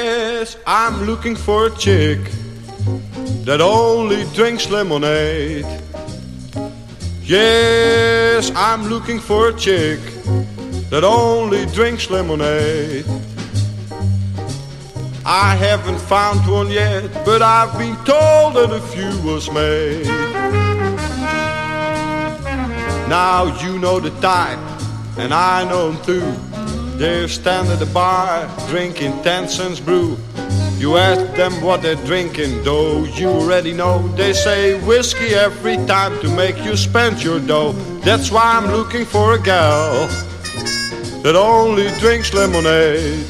Yes, I'm looking for a chick that only drinks lemonade. Yes, I'm looking for a chick that only drinks lemonade. I haven't found one yet, but I've been told that a few was made. Now you know the type, and I know them too. They stand at the bar, drinking 10 cents brew. You ask them what they're drinking, though you already know. They say whiskey every time to make you spend your dough. That's why I'm looking for a gal that only drinks lemonade.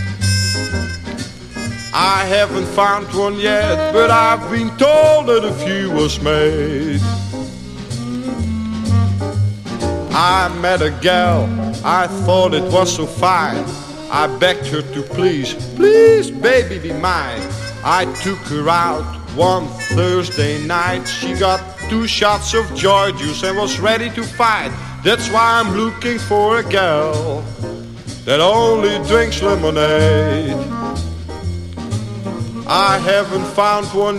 I haven't found one yet, but I've been told that a few was made. I met a gal, I thought it was so fine. I begged her to please, please baby be mine. I took her out one Thursday night. She got 2 shots of joy juice and was ready to fight. That's why I'm looking for a gal that only drinks lemonade. I haven't found one